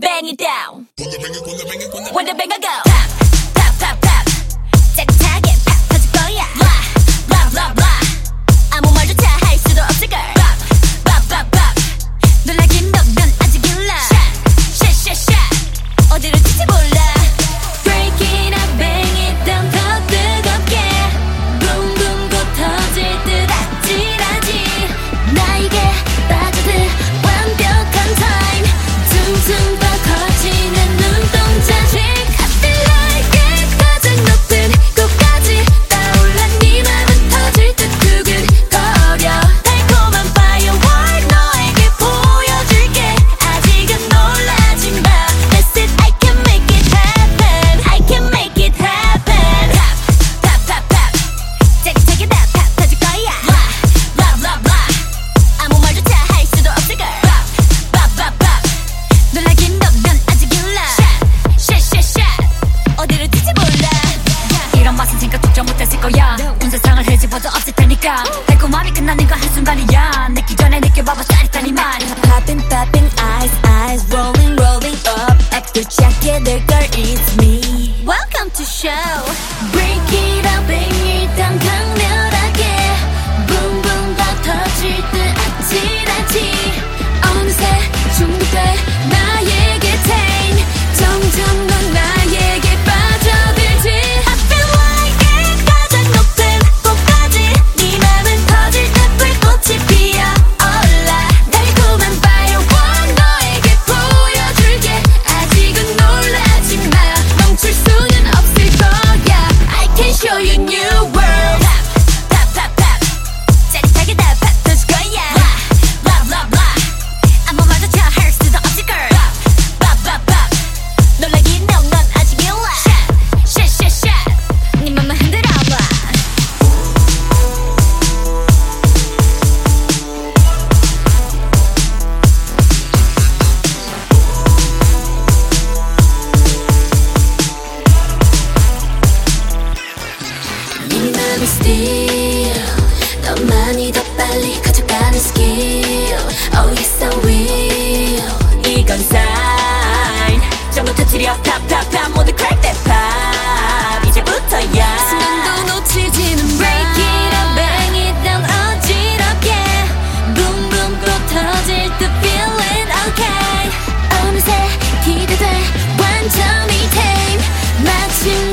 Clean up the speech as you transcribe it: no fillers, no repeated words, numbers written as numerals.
bang it down. When the banger go, pop, pop, pop, pop. 짜릿하게 팍 터질 거야. Blah, blah, blah, blah. 아무 말조차 할 수도 없을 걸. Pop, pop, pop, pop. 놀라긴 넌 아직 일러. Shot, shot, shot, shot. 어디로 튈지 몰라. Break it up, bang it down. 더 뜨겁게. Boom, boom, 곧 터질 듯 아찔하지. 나에게 빠져들 완벽한 time. 둥둥 더 커지는 눈동자식. I feel like it. 가장 높은 곳까지 떠올라. 네 맘은 터질 듯 두근거려. 달콤한 firework 너에게 보여줄게. 아직은 놀라지 마. That's it, I can make it happen. I can make it happen. Pop, pop, pop, pop. 짜릿하게 다 팍 터질 거야. Blah, blah, blah, blah. 아무 말조차 할 수도 없을 걸. Pop, pop, pop, pop. 놀라긴 넌 아직 일러. Shot, shot, shot, shot. 어디로 튈지 몰라. 이런 맛은 생각조차 못했을 거야. 온 세상을 헤집어도 없을 테니까. 달콤함이 끝나는 건 한순간이야. 늦기 전에 느껴봐봐 짜릿한 이 말. Popping, popping, eyes, eyes, rolling, rolling up. 앞도 작게 될 걸, it's me. Welcome to show. Break it up, bang it down, 강렬하게. Boom, boom, 더 터질 듯 아찔하지. 어느새 중독돼 나에게 tame. 점점 넌 나에게 빠져들지. I feel like it. 가장 높은 곳까지 네 맘은 터질 듯 불꽃이 피어올라. 달콤한 firework 너에게 보여줄게. 아직은 놀라지 마. 멈출 수는 없을 거야. I can show you new world. Pop, pop, pop, pop. 짜릿하게 다 팍 터질 거야. Blah, blah, blah. 아무 말조차 할 수도 없을 걸. Pop, pop, pop. 놀라긴 넌 아직 일러. Shot, shot, shot, shot. 네 맘만 흔들어봐. 네 맘을 steal. 너만이 더 빨리 가져가는 skill. Oh yes I will. 이건 sign. 전부 터뜨려 pop pop pop. 모두 crack that pop. 이제부터야. 순간도 놓치지는 마. Break it up, bang it down. 어지럽게. Boom boom 곧 터질 듯 feeling okay. 어느새 기대돼 완전히 tame. 마침